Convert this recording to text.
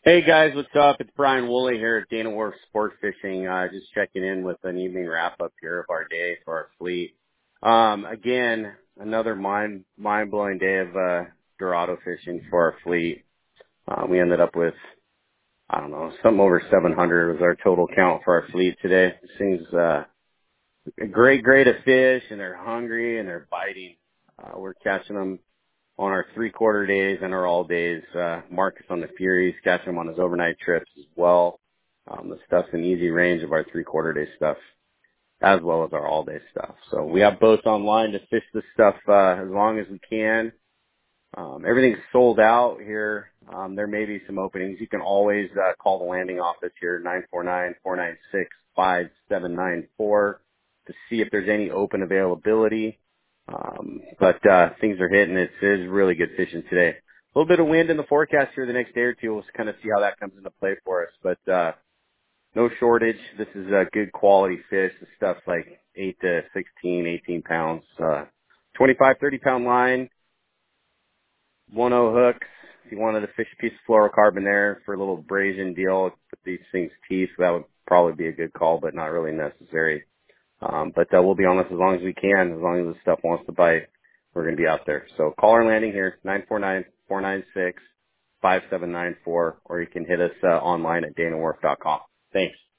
Hey guys, what's up? It's Brian Woolley here at Dana Wharf Sport Fishing. Just checking in with an evening wrap up here of our day for our fleet. Again, another mind blowing day of Dorado fishing for our fleet. We ended up with something over 700 was our total count for our fleet today. This thing's a great grade of fish, and they're hungry and they're biting. We're catching them on our 3/4 days and our all days. Marcus on the Furies, catch him on his overnight trips as well. The stuff's an easy range of our 3/4 day stuff as well as our all day stuff. So we have boats online to fish this stuff as long as we can. Everything's sold out here. There may be some openings. You can always call the landing office here, 949-496-5794, to see if there's any open availability. But things are hitting. It is really good fishing today. A little bit of wind in the forecast here the next day or two. We'll kind of see how that comes into play for us. But no shortage. This is good quality fish. The stuff's like 8 to 16, 18 pounds. 25, 30-pound line. 1/0 hooks. If you wanted to fish a piece of fluorocarbon there for a little abrasion deal with these things' teeth, that would probably be a good call, but not really necessary. But we'll be on this as long as we can. As long as the stuff wants to bite, we're going to be out there. So call our landing here, 949-496-5794, or you can hit us online at danawharf.com. Thanks.